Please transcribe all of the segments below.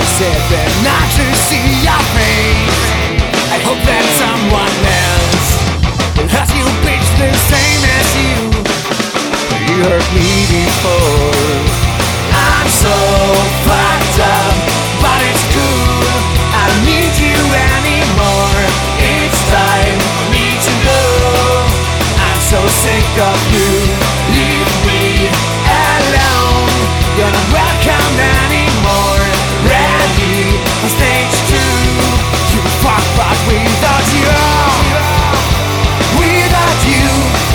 said that not to see your face. I hope that someone else will hurt you, bitch, the same as you. You hurt me before. I'm so fucked up, but it's cool. I don't need you anymore. It's time for me to go. I'm so sick of you. Leave me alone. You're not welcome anymore. Ready for stage 2. You fuck, but without you. Without you.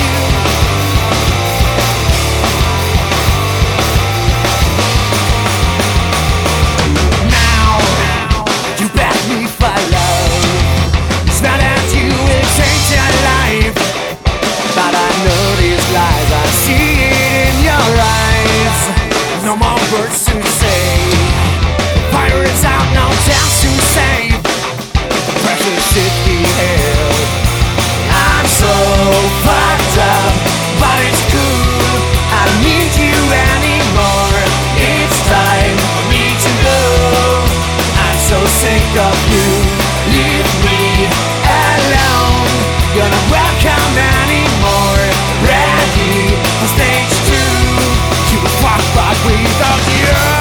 Now you beg me for love. It's not that you will change your life, but I know these lies. I see it in your eyes. No more words to say. Fire is out, no chance to save. The pressure should be held. I'm so fucked up, but it's cool. I don't need you anymore. It's time for me to go. I'm so sick of you. Leave me alone. You're not welcome anymore. Ready for stage 2. You fuck, but without you.